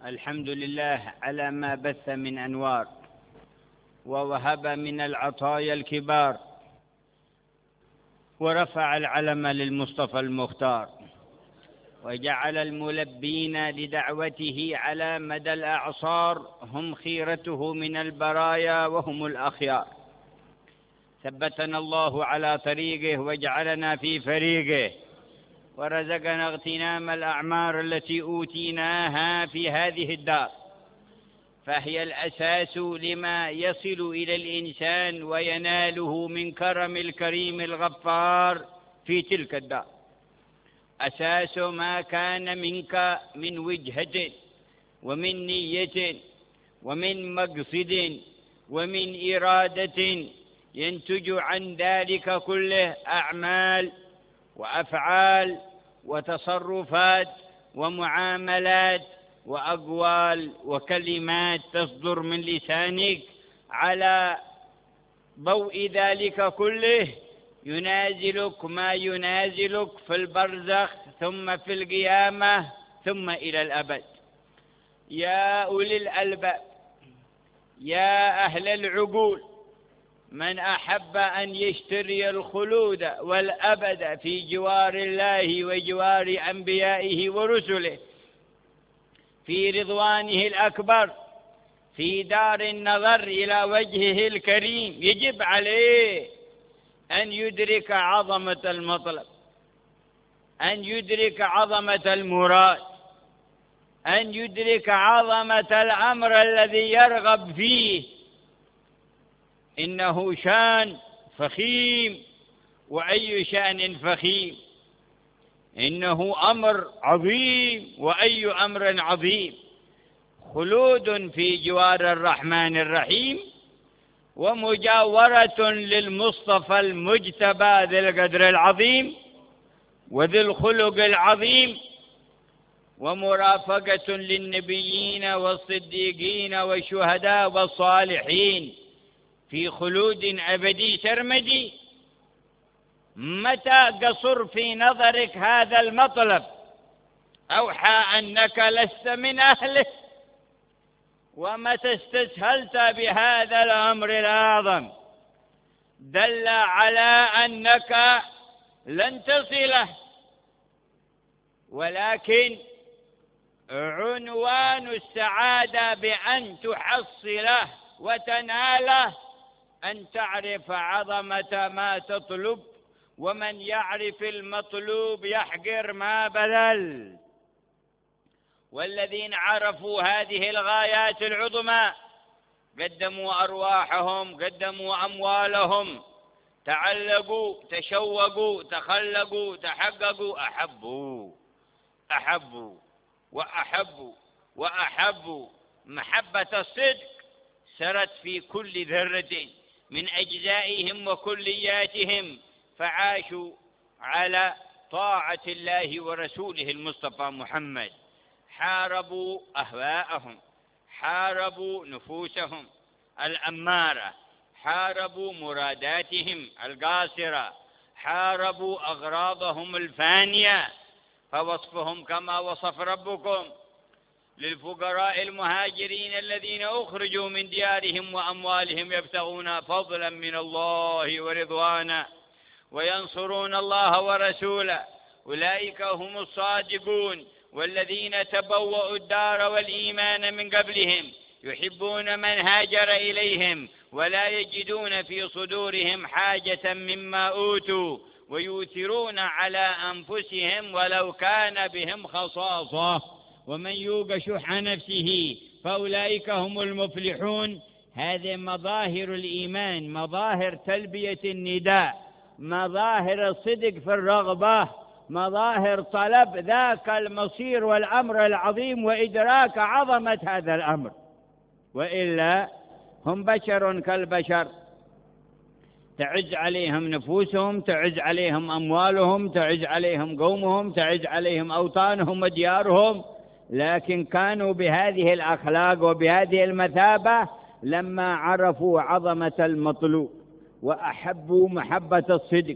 الحمد لله على ما بث من أنوار ووهب من العطايا الكبار، ورفع العلم للمصطفى المختار، وجعل الملبين لدعوته على مدى الأعصار هم خيرته من البرايا وهم الأخيار. ثبتنا الله على طريقه وجعلنا في فريقه، ورزقنا اغتنام الأعمار التي أوتيناها في هذه الدار، فهي الأساس لما يصل إلى الإنسان ويناله من كرم الكريم الغفار في تلك الدار. أساس ما كان منك من وجهة ومن نية ومن مقصد ومن إرادة ينتج عن ذلك كله أعمال وأفعال وتصرفات ومعاملات وأقوال وكلمات تصدر من لسانك على ضوء ذلك كله، ينازلك ما ينازلك في البرزخ ثم في القيامة ثم إلى الأبد. يا أولي الألباب، يا أهل العقول، من أحب أن يشتري الخلود والأبد في جوار الله وجوار أنبيائه ورسله في رضوانه الأكبر في دار النظر إلى وجهه الكريم، يجب عليه أن يدرك عظمة المطلب، أن يدرك عظمة المراد، أن يدرك عظمة الأمر الذي يرغب فيه. إنه شان فخيم، وأي شان فخيم، إنه أمر عظيم، وأي أمر عظيم. خلود في جوار الرحمن الرحيم، ومجاورة للمصطفى المجتبى ذي القدر العظيم وذي الخلق العظيم، ومرافقة للنبيين والصديقين والشهداء والصالحين في خلود أبدي سرمدي. متى قصر في نظرك هذا المطلب أوحى أنك لست من أهله، ومتى استسهلت بهذا الأمر الأعظم دل على أنك لن تصله. ولكن عنوان السعادة بأن تحصله وتناله أن تعرف عظمة ما تطلب، ومن يعرف المطلوب يحقر ما بذل. والذين عرفوا هذه الغايات العظمى قدموا أرواحهم، قدموا أموالهم، تعلقوا، تشوقوا، تخلقوا، تحققوا، أحبوا وأحبوا. محبة الصدق سرت في كل ذرة من أجزائهم وكلياتهم، فعاشوا على طاعة الله ورسوله المصطفى محمد. حاربوا أهواءهم، حاربوا نفوسهم الأمارة، حاربوا مراداتهم القاصرة، حاربوا أغراضهم الفانية. فوصفهم كما وصف ربكم للفقراء المهاجرين الذين أخرجوا من ديارهم وأموالهم يبتغون فضلا من الله ورضوانا وينصرون الله ورسوله، أولئك هم الصادقون. والذين تبوأوا الدار والإيمان من قبلهم يحبون من هاجر إليهم ولا يجدون في صدورهم حاجة مما أوتوا ويؤثرون على أنفسهم ولو كان بهم خصاصة ومن يوق شح نفسه فأولئك هم المفلحون. هذه مظاهر الإيمان، مظاهر تلبية النداء، مظاهر الصدق في الرغبة، مظاهر طلب ذاك المصير والأمر العظيم وإدراك عظمة هذا الأمر. وإلا هم بشر كالبشر، تعز عليهم نفوسهم، تعز عليهم أموالهم، تعز عليهم قومهم، تعز عليهم أوطانهم وديارهم، لكن كانوا بهذه الأخلاق وبهذه المثابة لما عرفوا عظمة المطلوب وأحبوا محبة الصدق،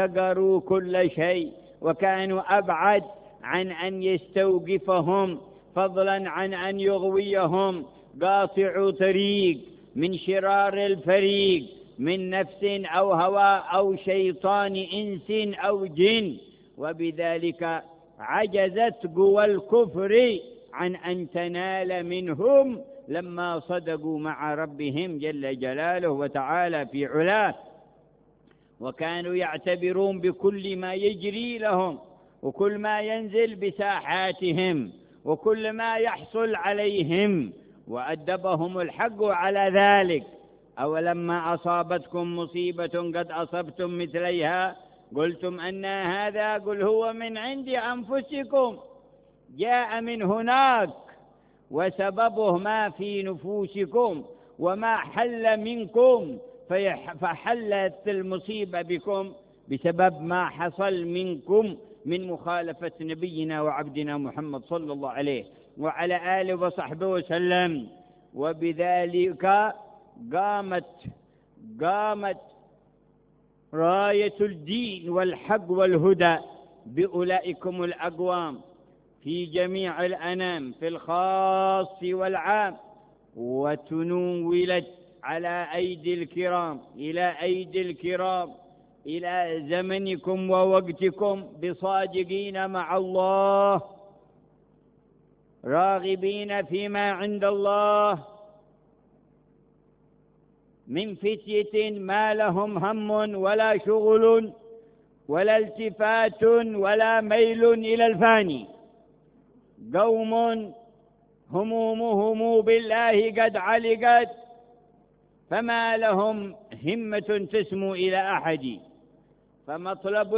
فاحتقروا كل شيء، وكانوا أبعد عن أن يستوقفهم فضلا عن أن يغويهم قاطع طريق من شرار الفريق من نفس أو هوى أو شيطان إنس أو جن، وبذلك عجزت قوى الكفر عن أن تنال منهم لما صدقوا مع ربهم جل جلاله وتعالى في علاه، وكانوا يعتبرون بكل ما يجري لهم وكل ما ينزل بساحاتهم وكل ما يحصل عليهم، وأدبهم الحق على ذلك. أولما أصابتكم مصيبة قد أصبتم مثليها قلتم أن هذا، قل هو من عند أنفسكم جاء من هناك، وسببه ما في نفوسكم وما حل منكم، فحلت المصيبة بكم بسبب ما حصل منكم من مخالفة نبينا وعبدنا محمد صلى الله عليه وعلى آله وصحبه وسلم. وبذلك قامت راية الدين والحق والهدى بأولئكم الأقوام في جميع الأنام في الخاص والعام، وتنولت على أيدي الكرام إلى أيدي الكرام إلى زمنكم ووقتكم بصادقين مع الله راغبين فيما عند الله من فتية ما لهم هم ولا شغل ولا التفات ولا ميل إلى الفاني، قوم همومهم بالله قد علقت فما لهم همة تسمو إلى أحد، فمطلب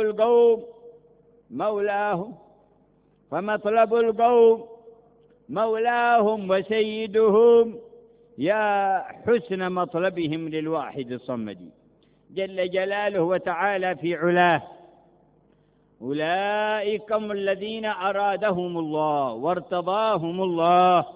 القوم مولاهم وسيدهم يا حسن مطلبهم للواحد الصمد جل جلاله وتعالى في علاه. أولئك هم الذين أرادهم الله وارتضاهم الله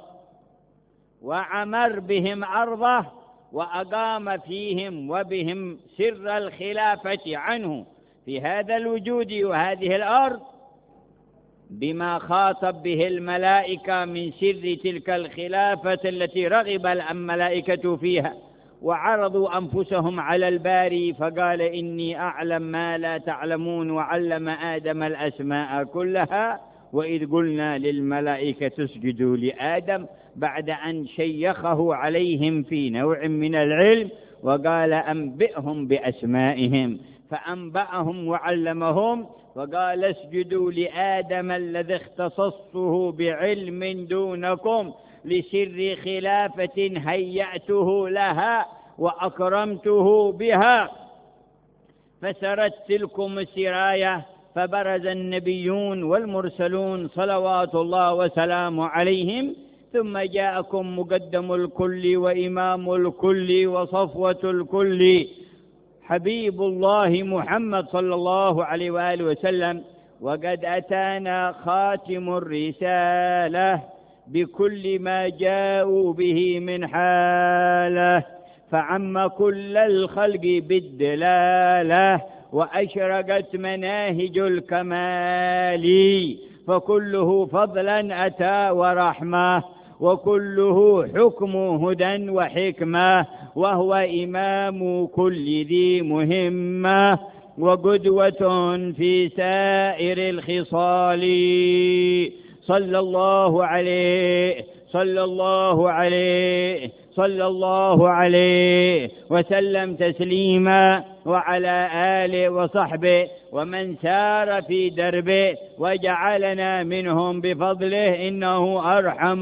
وعمر بهم أرضه وأقام فيهم وبهم سر الخلافة عنه في هذا الوجود وهذه الأرض بما خاطب به الملائكة من سر تلك الخلافة التي رغب الملائكة فيها وعرضوا أنفسهم على الباري فقال إني أعلم ما لا تعلمون، وعلم آدم الأسماء كلها، وإذ قلنا للملائكة اسجدوا لآدم بعد أن شيخه عليهم في نوع من العلم وقال أنبئهم بأسمائهم، فأنبأهم وعلمهم وقال اسجدوا لآدم الذي اختصصته بعلم دونكم لسر خلافة هيأته لها وأكرمته بها، فسرت تلكم السراية فبرز النبيون والمرسلون صلوات الله وسلامه عليهم، ثم جاءكم مقدم الكل وإمام الكل وصفوة الكل حبيب الله محمد صلى الله عليه وآله وسلم، وقد أتانا خاتم الرسالة بكل ما جاءوا به من حاله، فعم كل الخلق بالدلالة وأشرقت مناهج الكمال، فكله فضلا أتى ورحمة وكله حكم هدى وحكمة، وهو إمام كل ذي مهمة وقدوة في سائر الخصال، صلى الله عليه صلى الله عليه صلى الله عليه وسلم تسليما، وعلى آله وصحبه ومن سار في دربه وجعلنا منهم بفضله إنه أرحم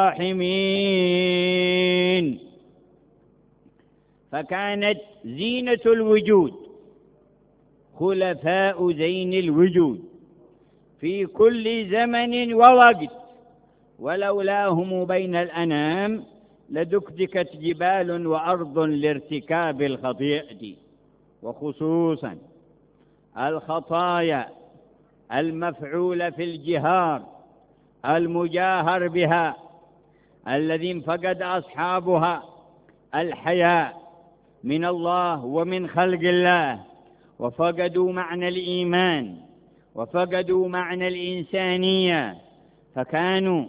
الراحمين. فكانت زينة الوجود خلفاء زين الوجود في كل زمن ووقت، ولولاهم بين الأنام لدكدكت جبال وأرض لارتكاب الخطيئة، وخصوصا الخطايا المفعولة في الجهار المجاهر بها الذين فقد أصحابها الحياء من الله ومن خلق الله، وفقدوا معنى الإيمان وفقدوا معنى الإنسانية، فكانوا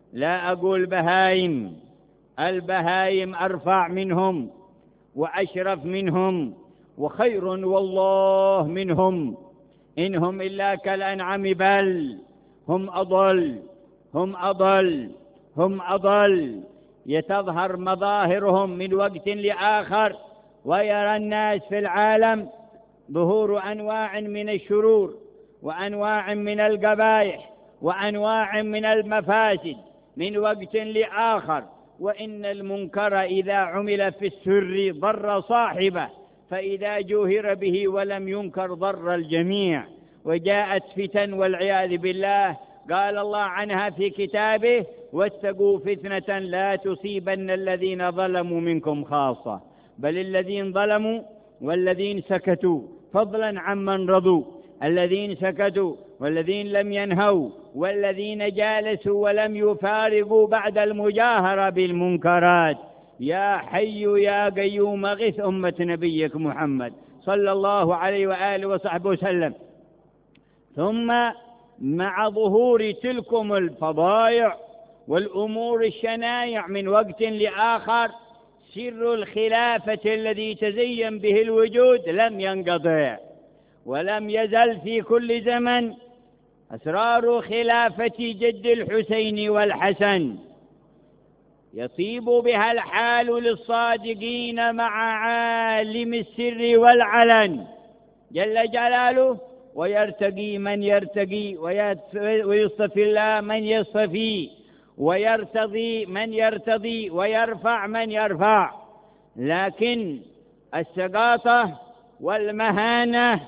لا أقول بهايم، البهايم أرفع منهم وأشرف منهم وخير والله منهم، إنهم إلا كالأنعام بل هم أضل هم أضل هم أضل. يتظهر مظاهرهم من وقت لآخر، ويرى الناس في العالم ظهور أنواع من الشرور وأنواع من القبائح وأنواع من المفاسد من وقت لآخر، وإن المنكر إذا عمل في السر ضر صاحبه، فإذا جوهر به ولم ينكر ضر الجميع. وجاءت فتن والعياذ بالله قال الله عنها في كتابه: واتقوا فتنة لا تصيبن الذين ظلموا منكم خاصة. بل الذين ظلموا والذين سكتوا فضلا عمن رضوا، الذين سكتوا والذين لم ينهوا والذين جالسوا ولم يفارقوا بعد المجاهرة بالمنكرات. يا حي يا قيوم أغث أمة نبيك محمد صلى الله عليه وآله وصحبه وسلم. ثم مع ظهور تلكم الفضائع والأمور الشنائع من وقت لآخر، سر الخلافة الذي تزين به الوجود لم ينقطع، ولم يزل في كل زمن أسرار خلافة جد الحسين والحسن يطيب بها الحال للصادقين مع عالم السر والعلن جل جلاله، ويرتقي من يرتقي ويصطفي الله من يصطفي، ويرتضي من يرتضي ويرفع من يرفع. لكن السقاطة والمهانة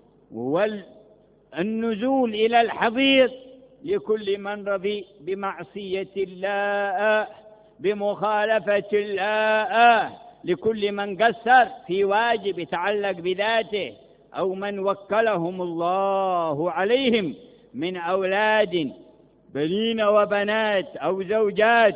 والنزول إلى الحضيض لكل من رضي بمعصية الله بمخالفة الله، لكل من قصر في واجب يتعلق بذاته أو من وكلهم الله عليهم من أولاد بنين وبنات أو زوجات،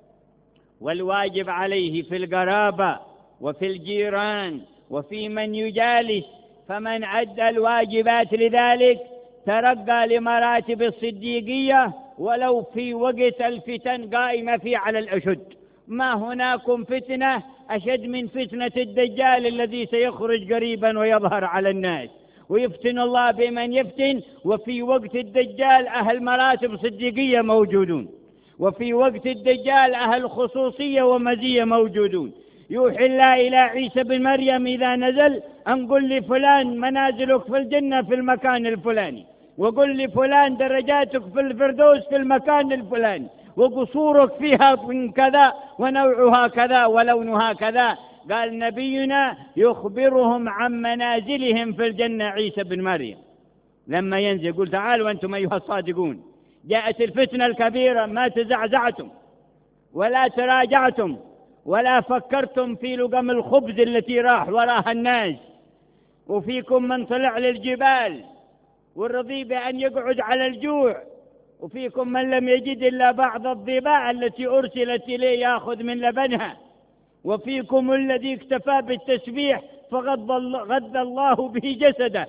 والواجب عليه في القرابة وفي الجيران وفي من يجالس. فمن أدى الواجبات لذلك ترقى لمراتب الصديقية ولو في وقت الفتن قائمة فيه على الأشد. ما هناكم فتنة أشد من فتنة الدجال الذي سيخرج قريبا ويظهر على الناس، ويفتن الله بمن يفتن. وفي وقت الدجال أهل مراتب صديقية موجودون، وفي وقت الدجال أهل خصوصية ومزية موجودون. يوحي الله إلى عيسى بن مريم إذا نزل أن قل لفلان منازلك في الجنة في المكان الفلاني، وقل لفلان درجاتك في الفردوس في المكان الفلاني، وقصورك فيها من كذا ونوعها كذا ولونها كذا. قال نبينا يخبرهم عن منازلهم في الجنة عيسى بن مريم لما ينزل. قل تعالوا أنتم أيها الصادقون، جاءت الفتنة الكبيرة ما تزعزعتم ولا تراجعتم ولا فكرتم في لقم الخبز التي راح وراها الناس، وفيكم من طلع للجبال والرضي بأن يقعد على الجوع، وفيكم من لم يجد إلا بعض الضباع التي أرسلت إليه يأخذ من لبنها، وفيكم الذي اكتفى بالتسبيح فغذى الله به جسده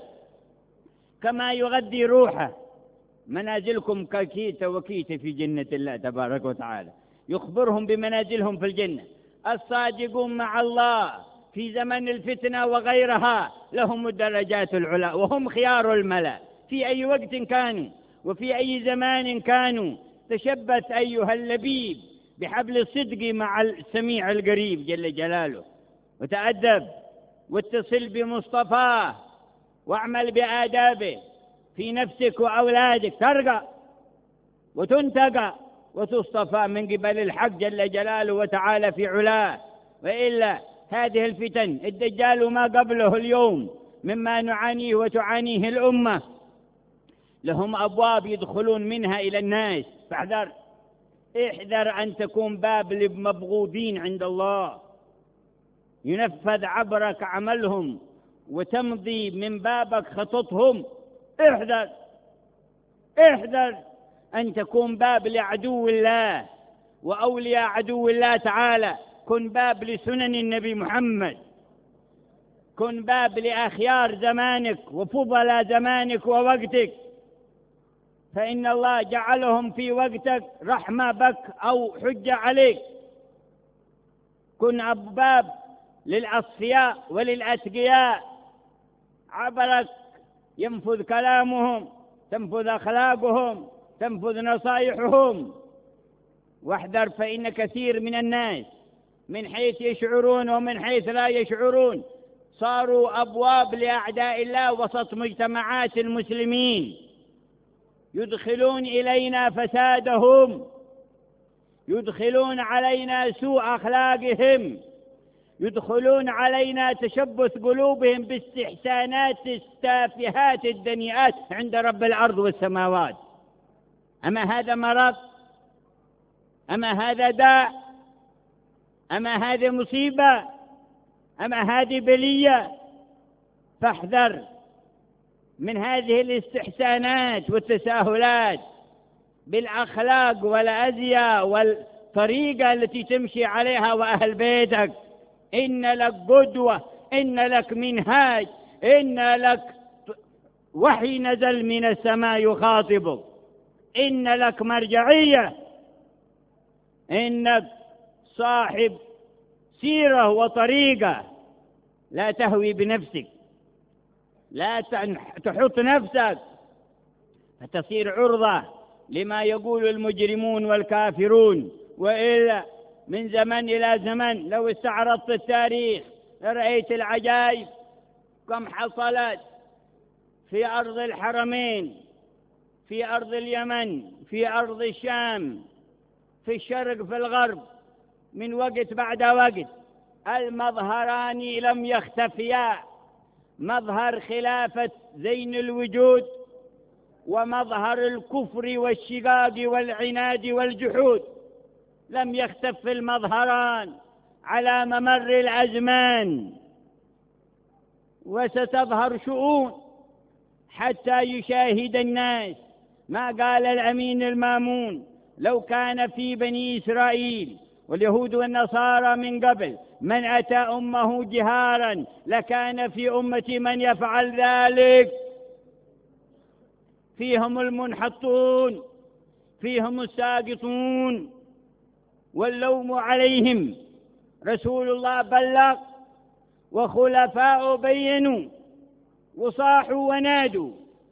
كما يغذي روحه. منازلكم ككيت وكيت في جنة الله تبارك وتعالى. يخبرهم بمنازلهم في الجنة. الصادقون مع الله في زمن الفتنة وغيرها لهم الدرجات العلى، وهم خيار الملأ في أي وقت كانوا وفي أي زمان كانوا. تشبت أيها اللبيب بحبل الصدق مع السميع القريب جل جلاله، وتأدب واتصل بمصطفاه واعمل بآدابه في نفسك وأولادك، ترقى وتنتقى وتصطفى من قبل الحق جل جلاله وتعالى في علاه. وإلا هذه الفتن الدجال وما قبله اليوم مما نعانيه وتعانيه الأمة لهم أبواب يدخلون منها إلى الناس، فاحذر احذر أن تكون باب للمبغوضين عند الله ينفذ عبرك عملهم وتمضي من بابك خططهم. احذر أن تكون باب لعدو الله وأولياء عدو الله تعالى. كن باب لسنن النبي محمد، كن باب لأخيار زمانك وفضل زمانك ووقتك. فإن الله جعلهم في وقتك رحمة بك أو حجة عليك. كن أبواب للأصفياء وللأتقياء، عبرك ينفذ كلامهم، تنفذ أخلاقهم، تنفذ نصائحهم. واحذر، فإن كثير من الناس من حيث يشعرون ومن حيث لا يشعرون صاروا أبواب لأعداء الله وسط مجتمعات المسلمين، يدخلون إلينا فسادهم، يدخلون علينا سوء أخلاقهم، يدخلون علينا تشبث قلوبهم باستحسانات التافهات الدنيئات عند رب الأرض والسماوات. أما هذا مرض؟ أما هذا داء؟ أما هذه مصيبة؟ أما هذه بلية؟ فاحذر من هذه الاستحسانات والتساهلات بالأخلاق والأزياء والطريقة التي تمشي عليها وأهل بيتك. إن لك قدوة، إن لك منهاج، إن لك وحي نزل من السماء يخاطبك، إن لك مرجعية، إنك صاحب سيرة وطريقة. لا تهوي بنفسك، لا تحط نفسك فتصير عرضة لما يقول المجرمون والكافرون. وإلا من زمن إلى زمن لو استعرضت التاريخ لرأيت العجائب كم حصلت في أرض الحرمين، في أرض اليمن، في أرض الشام، في الشرق، في الغرب، من وقت بعد وقت. المظهران لم يختفيا، مظهر خلافة زين الوجود ومظهر الكفر والشقاق والعناد والجحود، لم يختف المظهران على ممر الأزمان. وستظهر شؤون حتى يشاهد الناس ما قال الأمين المامون: لو كان في بني إسرائيل واليهود والنصارى من قبل من أتى أمه جهارا لكان في أمتي من يفعل ذلك. فيهم المنحطون، فيهم الساقطون، واللوم عليهم. رسول الله بلغ وخلفاء بينوا وصاحوا ونادوا.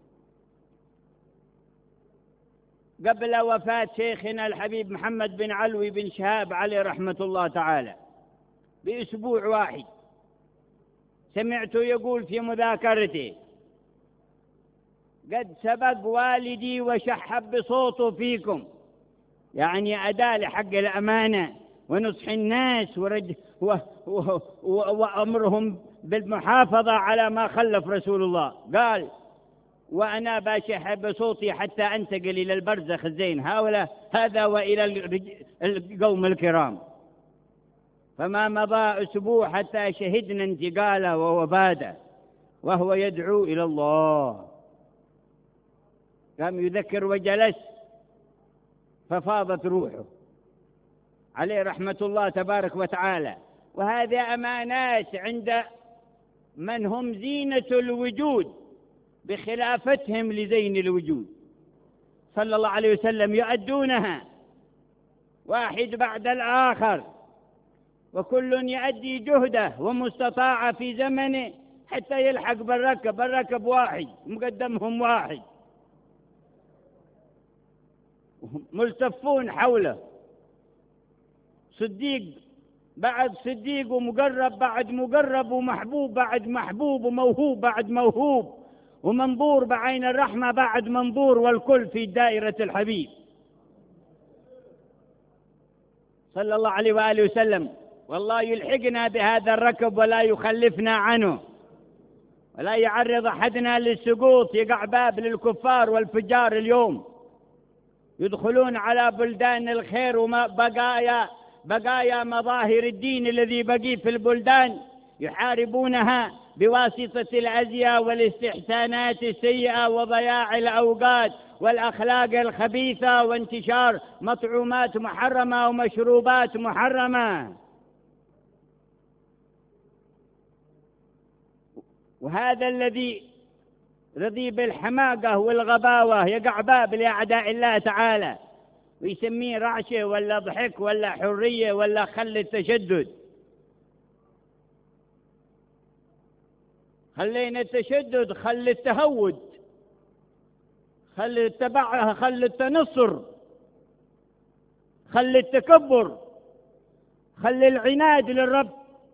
قبل وفاة شيخنا الحبيب محمد بن علوي بن شهاب عليه رحمة الله تعالى بأسبوع واحد سمعته يقول في مذاكرته: قد سبق والدي وشحب بصوته فيكم، يعني أداة لحق الأمانة ونصح الناس وأمرهم بالمحافظة على ما خلف رسول الله. قال: وأنا بشحب بصوتي حتى أنتقل إلى البرزخ الزين هذا وإلى القوم الكرام. فما مضى أسبوع حتى شهدنا انتقاله ووفاته وهو يدعو إلى الله. قام يذكر وجلس ففاضت روحه عليه رحمة الله تبارك وتعالى. وهذه أمانات عند من هم زينة الوجود بخلافتهم لزين الوجود صلى الله عليه وسلم، يؤدونها واحد بعد الآخر، وكل يؤدي جهده ومستطاع في زمنه حتى يلحق بالركب واحد مقدمهم واحد ملتفون حوله، صديق بعد صديق ومقرب بعد مقرب ومحبوب بعد محبوب وموهوب بعد موهوب ومنظور بعين الرحمة بعد منظور، والكل في دائرة الحبيب صلى الله عليه وآله وسلم. والله يلحقنا بهذا الركب ولا يخلفنا عنه، ولا يعرض أحدنا للسقوط. يقع باب للكفار والفجار اليوم يدخلون على بلدان الخير بقايا مظاهر الدين الذي بقي في البلدان، يحاربونها بواسطة الأزياء والاستحسانات السيئة وضياع الأوقات والأخلاق الخبيثة وانتشار مطعومات محرمة ومشروبات محرمة. وهذا الذي رضي بالحماقة والغباوة، يقع باب لأعداء الله تعالى ويسميه رعشة ولا ضحك ولا حرية ولا خل التشدد. خلينا التشدد، خل التهود، خل التبعها، خل التنصر، خل التكبر، خل العناد للرب،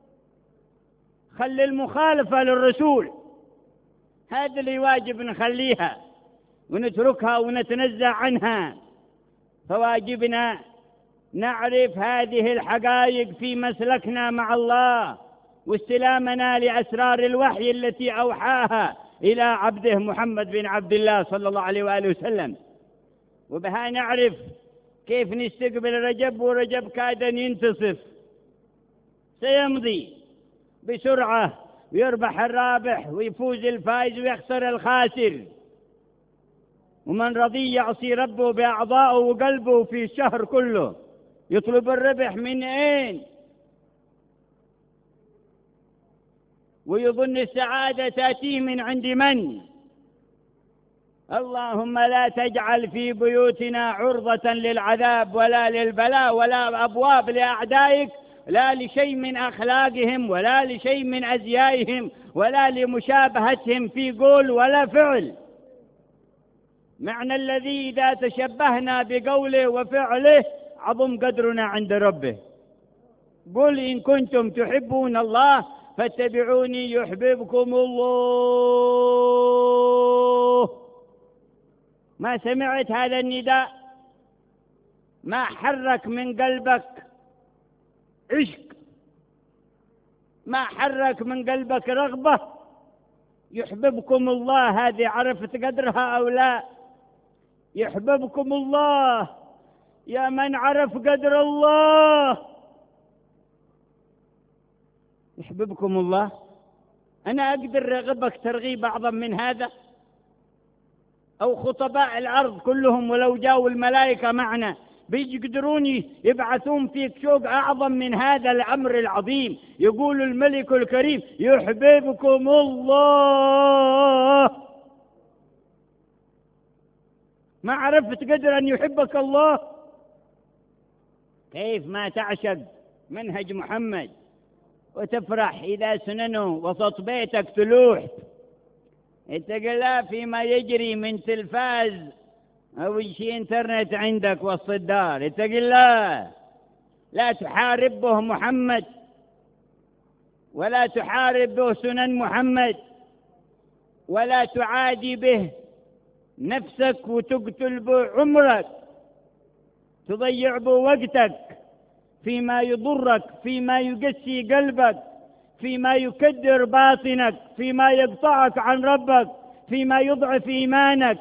خل المخالفة للرسول. هذا اللي واجب نخليها ونتركها ونتنزع عنها. فواجبنا نعرف هذه الحقائق في مسلكنا مع الله واستلامنا لأسرار الوحي التي أوحاها إلى عبده محمد بن عبد الله صلى الله عليه وآله وسلم. وبها نعرف كيف نستقبل رجب، ورجب كاد أن ينتصف، سيمضي بسرعة ويربح الرابح ويفوز الفائز ويخسر الخاسر. ومن رضي يعصي ربه بأعضائه وقلبه في الشهر كله، يطلب الربح من أين؟ ويظن السعادة تأتي من عند من؟ اللهم لا تجعل في بيوتنا عرضة للعذاب ولا للبلاء ولا أبواب لأعدائك، لا لشيء من أخلاقهم ولا لشيء من أزيائهم ولا لمشابهتهم في قول ولا فعل. معنى الذي إذا تشبهنا بقوله وفعله عظم قدرنا عند ربه. قل إن كنتم تحبون الله فاتبعوني يحببكم الله. ما سمعت هذا النداء؟ ما حرك من قلبك عشق؟ ما حرك من قلبك رغبة؟ يحببكم الله هذه عرفت قدرها أو لا؟ يحببكم الله يا من عرف قدر الله. يحببكم الله. أنا أقدر رغبك ترغيب أعظم من هذا؟ أو خطباء الأرض كلهم ولو جاءوا الملائكة معنا بيقدرون يبعثون فيك شوق أعظم من هذا الأمر العظيم؟ يقول الملك الكريم يحببكم الله. ما عرفت قدر أن يحبك الله؟ كيف ما تعشق منهج محمد وتفرح إذا سننه وسط بيتك تلوح؟ اتق الله فيما يجري من تلفاز أو شيء إنترنت عندك وسط الدار. اتق الله، لا تحارب به محمد ولا تحارب به سنن محمد ولا تعادي به نفسك وتقتل به عمرك، تضيع به وقتك فيما يضرك، فيما يقسي قلبك، فيما يكدر باطنك، فيما يقطعك عن ربك، فيما يضعف إيمانك.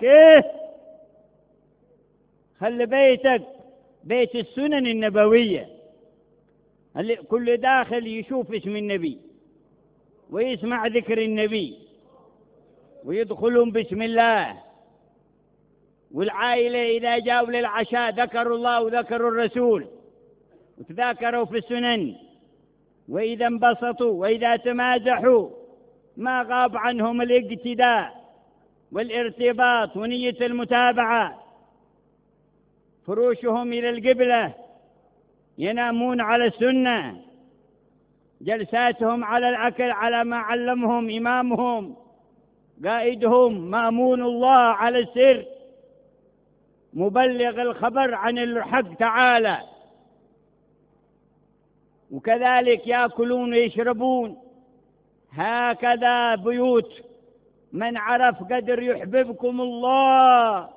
خلي بيتك بيت السنن النبوية، كل داخل يشوف اسم النبي ويسمع ذكر النبي ويدخلون بسم الله. والعائلة إذا جاءوا للعشاء ذكروا الله وذكروا الرسول وتذاكروا في السنن. وإذا انبسطوا وإذا تمازحوا ما غاب عنهم الاقتداء والارتباط ونية المتابعة. فروشهم إلى القبلة، ينامون على السنة، جلساتهم على الأكل على ما علمهم إمامهم قائدهم مأمون الله على السر، مبلغ الخبر عن الحق تعالى. وكذلك يأكلون ويشربون. هكذا بيوت من عرف قدر يحببكم الله.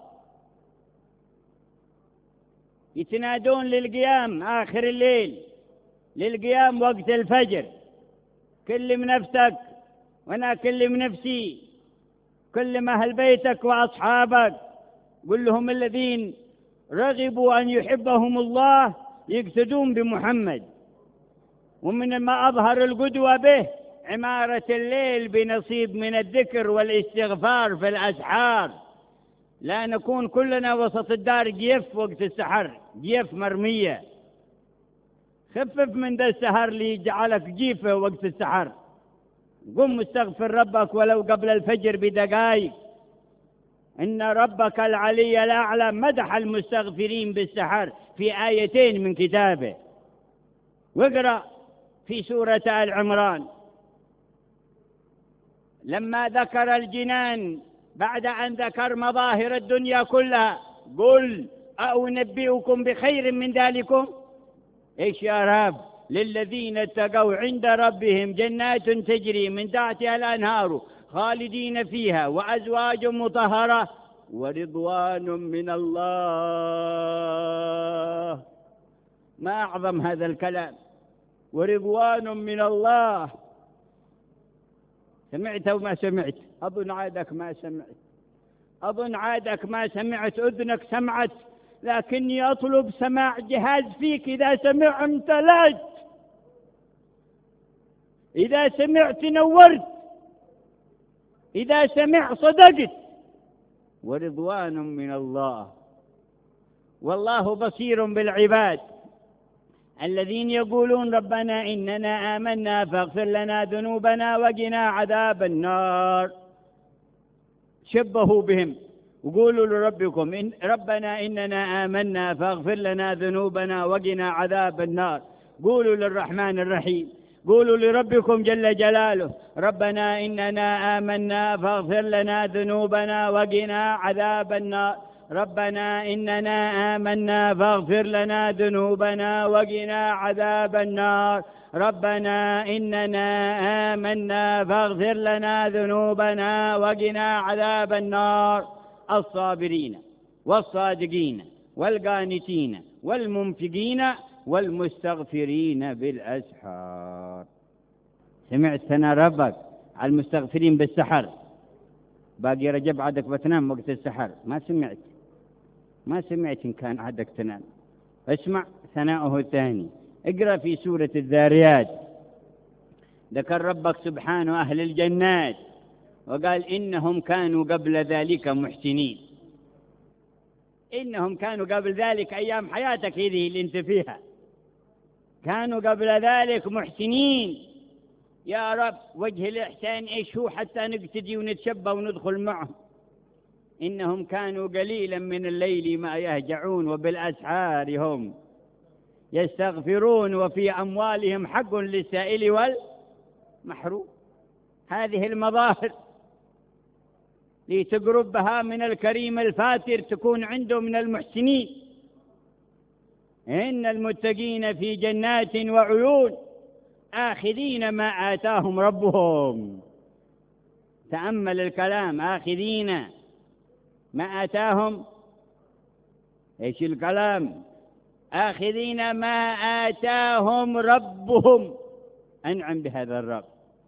يتنادون للقيام آخر الليل، للقيام وقت الفجر. كلم نفسك وأنا أكلم نفسي، كلم أهل بيتك وأصحابك، قل لهم الذين رغبوا أن يحبهم الله يقتدون بمحمد. ومن ما أظهر القدوة به عمارة الليل بنصيب من الذكر والاستغفار في الأسحار. لا نكون كلنا وسط الدار جيف وقت السحر، جيف مرمية. خفف من ذا السحر اللي يجعلك جيفة وقت السحر. قم استغفر ربك ولو قبل الفجر بدقائق، إن ربك العلي الأعلى مدح المستغفرين بالسحر في آيتين من كتابه. واقرأ في سورة آل عمران لما ذكر الجنان بعد أن ذكر مظاهر الدنيا كلها، قل أنبئكم بخير من ذلكم. إيش يا رب؟ للذين اتقوا عند ربهم جنات تجري من تحتها الأنهار خالدين فيها وأزواج مطهرة ورضوان من الله. ما أعظم هذا الكلام، ورضوان من الله. سمعت أو ما سمعت؟ أظن عادك ما سمعت، أظن عادك ما سمعت، أذنك سمعت، لكني أطلب سماع جهاز فيك. إذا سمعت لاجت، إذا سمعت نورت، إذا سمع صدقت. ورضوان من الله، والله بصير بالعباد الذين يقولون ربنا إننا آمنا فاغفر لنا ذنوبنا وقنا عذاب النار. شبهوا بهم وقولوا لربكم ربنا إننا آمنا فاغفر لنا ذنوبنا وقنا عذاب النار. قولوا للرحمن الرحيم، قولوا لربكم جل جلاله ربنا إننا آمنا فاغفر لنا ذنوبنا وقنا عذاب النار. ربنا إننا آمنا فاغفر لنا ذنوبنا وقنا عذاب النار. ربنا إننا آمنا فاغفر لنا ذنوبنا وقنا عذاب النار. الصابرين والصادقين والقانتين والمنفقين والمستغفرين بالأسحار. سمعت ثنا ربك على المستغفرين بالسحر. باقي رجب عادك بتنام وقت السحر، ما سمعت إن كان عادك تنام. اسمع ثناؤه الثاني. اقرأ في سورة الذاريات، ذكر ربك سبحانه أهل الجنات وقال إنهم كانوا قبل ذلك محسنين. إنهم كانوا قبل ذلك أيام حياتك هذه اللي انت فيها، كانوا قبل ذلك محسنين. يا رب وجه الإحسان إيش هو حتى نقتدي ونتشبه وندخل معهم؟ إنهم كانوا قليلا من الليل ما يهجعون وبالأسحار هم يستغفرون وفي أموالهم حق للسائل والمحروم. هذه المظاهر لتقرب بها من الكريم الفاتر تكون عنده من المحسنين. إن المتقين في جنات وعيون آخذين ما آتاهم ربهم. تأمل الكلام، آخذين ما آتاهم. إيش الكلام؟ آخذين ما آتاهم ربهم. أنعم بهذا الرب.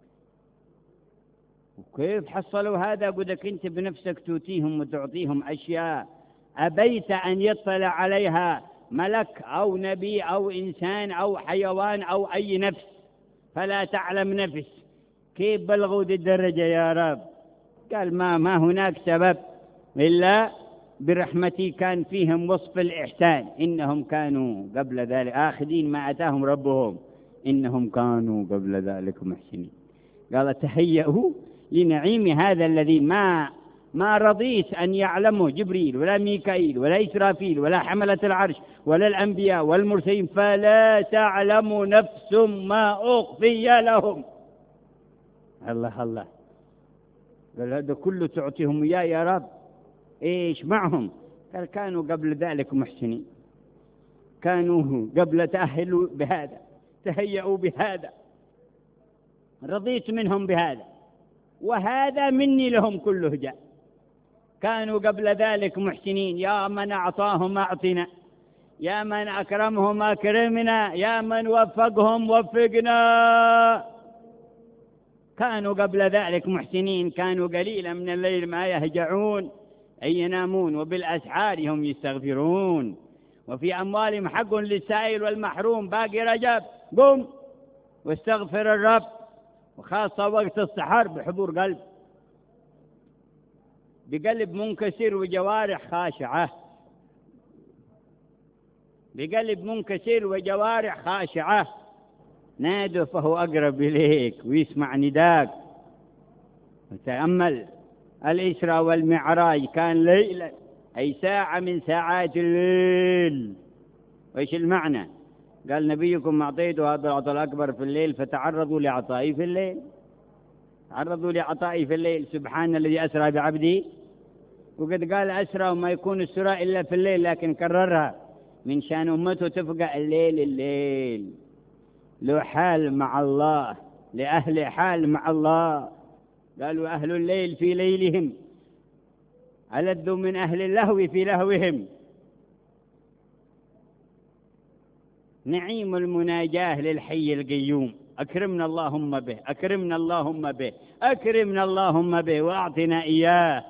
وكيف حصلوا هذا؟ قدك أنت بنفسك توتيهم وتعطيهم أشياء أبيت أن يطلع عليها ملك أو نبي أو إنسان أو حيوان أو أي نفس، فلا تعلم نفس. كيف بلغوا ذي الدرجة يا رب؟ قال ما هناك سبب إلا برحمتي كان فيهم وصف الإحسان. إنهم كانوا قبل ذلك آخذين ما آتاهم ربهم إنهم كانوا قبل ذلك محسنين. قال تهيئوا لنعيم هذا الذي ما رضيت أن يعلمه جبريل ولا ميكائيل ولا إسرافيل ولا حملة العرش ولا الأنبياء والمرسلين، فلا تعلم نفس ما أخفي لهم. الله الله. قال هذا كله تعطيهم إياه يا رب، إيش معهم؟ قال كانوا قبل ذلك محسنين، كانوا قبل تأهلوا بهذا، تهيئوا بهذا، رضيت منهم بهذا، وهذا مني لهم كله جاء. كانوا قبل ذلك محسنين. يا من أعطاهم أعطنا، يا من أكرمهم أكرمنا، يا من وفقهم وفقنا. كانوا قبل ذلك محسنين، كانوا قليلا من الليل ما يهجعون أي ينامون وبالأسحار هم يستغفرون وفي أموالهم حق للسائل والمحروم. باقي رجب قم واستغفر الرب، وخاصة وقت السحر بحضور قلب، بقلب منكسر وجوارح خاشعة، بقلب منكسر وجوارح خاشعة. نادوا فهو أقرب إليك ويسمع نداك. وتأمل الإسراء والمعراج كان ليلة، أي ساعة من ساعات الليل. وإيش المعنى؟ قال نبيكم أعطيته هذا العطاء الأكبر في الليل فتعرضوا لعطائي في الليل، تعرضوا لعطائي في الليل. سبحان الذي أسرى بعبده. وقد قال أسرى وما يكون السراء إلا في الليل، لكن كررها من شان أمته تفقع الليل له حال مع الله، لأهل حال مع الله. قالوا أهل الليل في ليلهم ألذ من أهل اللهو في لهوهم. نعيم المناجاة للحي القيوم، أكرمنا اللهم به، أكرمنا اللهم به، أكرمنا اللهم به وأعطنا إياه.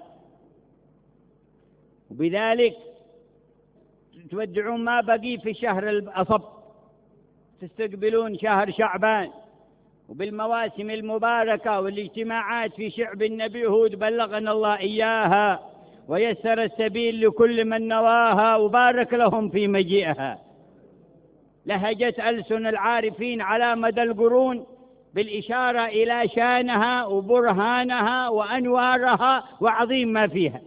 وبذلك تودعون ما بقي في شهر الأصب، تستقبلون شهر شعبان، وبالمواسم المباركة والاجتماعات في شعب النبي هود بلغنا الله إياها، ويسر السبيل لكل من نواها وبارك لهم في مجيئها. لهجت ألسن العارفين على مدى القرون بالإشارة إلى شانها وبرهانها وأنوارها وعظيم ما فيها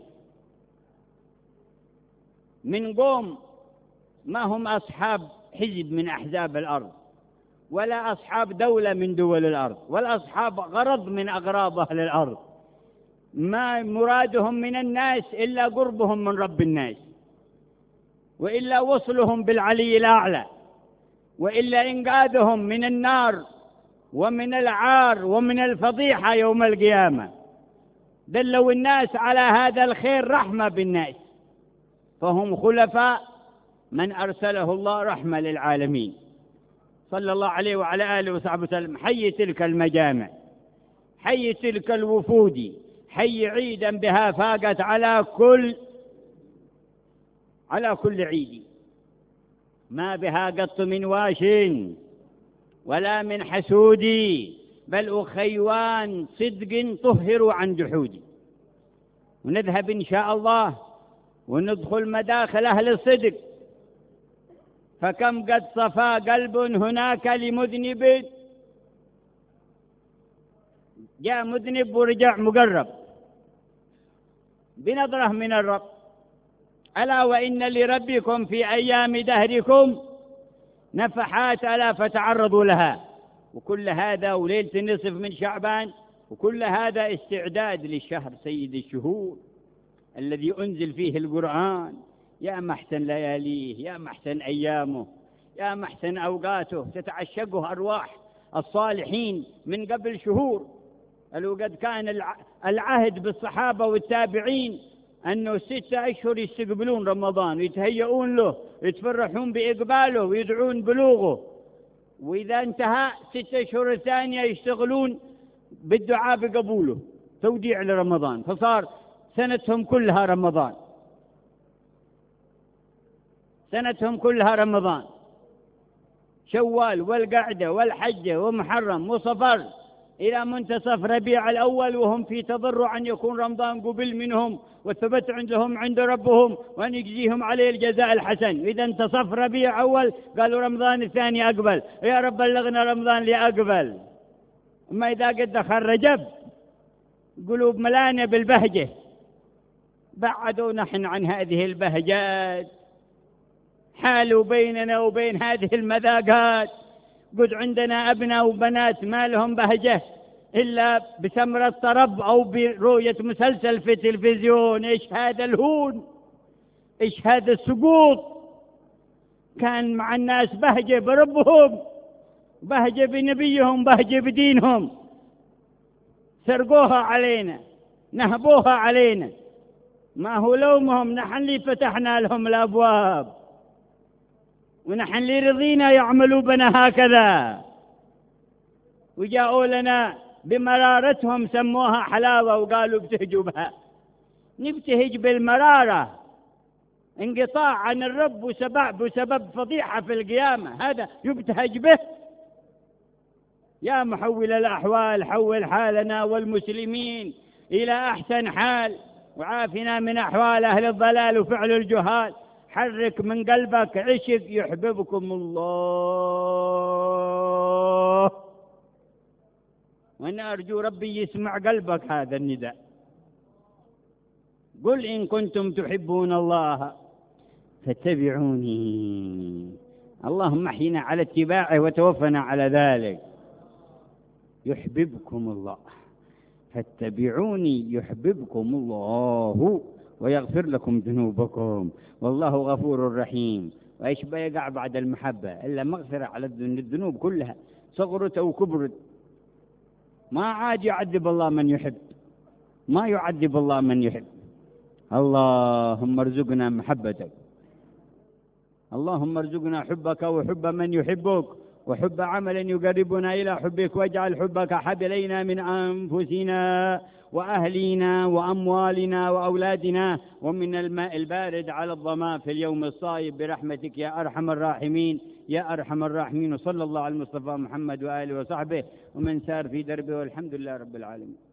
من قوم ما هم أصحاب حزب من أحزاب الأرض، ولا أصحاب دولة من دول الأرض، ولا أصحاب غرض من أغراض أهل الأرض. ما مرادهم من الناس إلا قربهم من رب الناس، وإلا وصلهم بالعلي الأعلى، وإلا إنقاذهم من النار ومن العار ومن الفضيحة يوم القيامة. دلوا الناس على هذا الخير رحمة بالناس، فهم خلفاء من أرسله الله رحمة للعالمين، صلى الله عليه وعلى آله وصحبه وسلم. حي تلك المجامع، حي تلك الوفود، حي عيدا بها فاقت على كل عيد، ما بها قط من واش ولا من حسود، بل أخيوان صدق طهروا عن جحود. ونذهب إن شاء الله وندخل مداخل أهل الصدق، فكم قد صفى قلب هناك لمذنب، جاء مذنب ورجع مقرب بنظرة من الرب. ألا وإن لربكم في أيام دهركم نفحات ألا فتعرضوا لها. وكل هذا وليلة النصف من شعبان، وكل هذا استعداد للشهر سيد الشهور الذي أنزل فيه القرآن. يا محسن لياليه، يا محسن أيامه، يا محسن أوقاته، تتعشقه أرواح الصالحين من قبل شهور. قالوا قد كان العهد بالصحابة والتابعين أنه 6 أشهر يستقبلون رمضان ويتهيئون له، يتفرحون بإقباله ويدعون بلوغه، وإذا انتهى 6 أشهر الثانية يشتغلون بالدعاء بقبوله توديع لرمضان، فصار سنتهم كلها رمضان، سنتهم كلها رمضان، شوال والقعدة والحجة ومحرم وصفر إلى منتصف ربيع الأول، وهم في تضرع أن يكون رمضان قبل منهم والثبت عندهم عند ربهم وأن يجزيهم عليه الجزاء الحسن. إذا انتصف ربيع أول قالوا رمضان الثاني أقبل، يا رب بلغنا رمضان لأقبل. أما إذا قد دخل رجب قلوب ملانة بالبهجة، بعدوا نحن عن هذه البهجات، حالوا بيننا وبين هذه المذاقات. قد عندنا أبناء وبنات ما لهم بهجة إلا بسمرة طرب أو برؤية مسلسل في التلفزيون. إيش هذا الهون، إيش هذا السقوط. كان مع الناس بهجة بربهم، بهجة بنبيهم، بهجة بدينهم، سرقوها علينا، نهبوها علينا. ما هو لومهم، نحن اللي فتحنا لهم الأبواب، ونحن اللي رضينا يعملوا بنا هكذا، وجاءوا لنا بمرارتهم سموها حلاوة وقالوا ابتهجوا بها. نبتهج بالمرارة، انقطاع عن الرب بسبب فضيحة في القيامة، هذا يبتهج به؟ يا محول الأحوال حول حالنا والمسلمين إلى أحسن حال، وعافنا من أحوال أهل الضلال وفعل الجهال. حرك من قلبك عشق يحببكم الله، وأنا أرجو ربي يسمع قلبك هذا النداء. قل إن كنتم تحبون الله فاتبعوني. اللهم احينا على اتباعه وتوفنا على ذلك. يحببكم الله، فاتبعوني يحببكم الله ويغفر لكم ذنوبكم، والله غفور رحيم. وإيش بيقع بعد المحبة إلا مغفرة على الذنوب كلها، صغرت أو كبرت. ما عاد يعذب الله من يحب، ما يعذب الله من يحب. اللهم ارزقنا محبتك، اللهم ارزقنا حبك وحب من يحبك، وحب عمل يقربنا إلى حبك، واجعل حبك أحب إلينا من أنفسنا وأهلينا وأموالنا وأولادنا ومن الماء البارد على الظماء في اليوم الصائب، برحمتك يا أرحم الراحمين يا أرحم الراحمين. وصلى الله على المصطفى محمد وآله وصحبه ومن سار في دربه، والحمد لله رب العالمين.